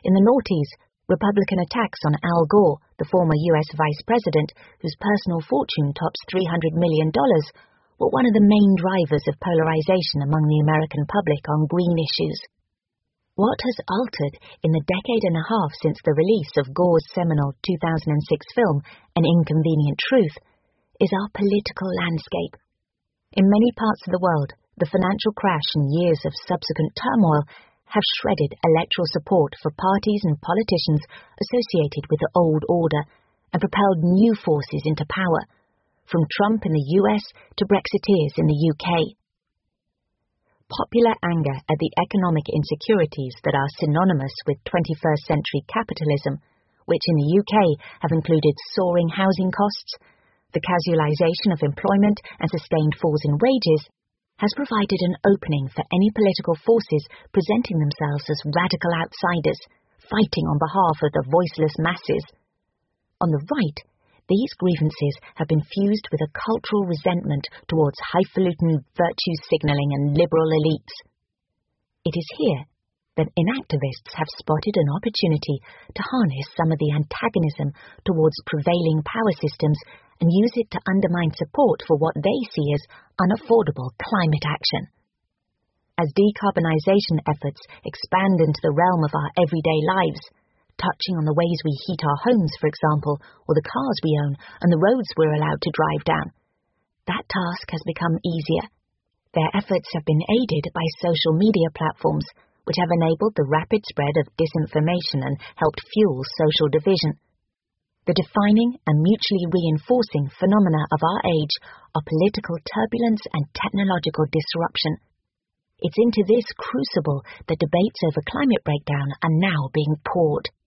In the noughties, Republican attacks on Al Gore, the former U.S. vice president, whose personal fortune tops $300 million, were one of the main drivers of polarization among the American public on green issues. What has altered in the decade and a half since the release of Gore's seminal 2006 film, An Inconvenient Truth, is our political landscape. In many parts of the world, the financial crash and years of subsequent turmoil have shredded electoral support for parties and politicians associated with the old order and propelled new forces into power, from Trump in the US to Brexiteers in the UK. Popular anger at the economic insecurities that are synonymous with 21st century capitalism, which in the UK have included soaring housing costs, the casualisation of employment and sustained falls in wages, has provided an opening for any political forces presenting themselves as radical outsiders, fighting on behalf of the voiceless masses. On the right, these grievances have been fused with a cultural resentment towards highfalutin virtue signalling and liberal elites. It is here that inactivists have spotted an opportunity to harness some of the antagonism towards prevailing power systems and use it to undermine support for what they see as unaffordable climate action. As decarbonisation efforts expand into the realm of our everyday lives, touching on the ways we heat our homes, for example, or the cars we own and the roads we're allowed to drive down, that task has become easier. Their efforts have been aided by social media platforms, which have enabled the rapid spread of disinformation and helped fuel social division. The defining and mutually reinforcing phenomena of our age are political turbulence and technological disruption. It's into this crucible that debates over climate breakdown are now being poured.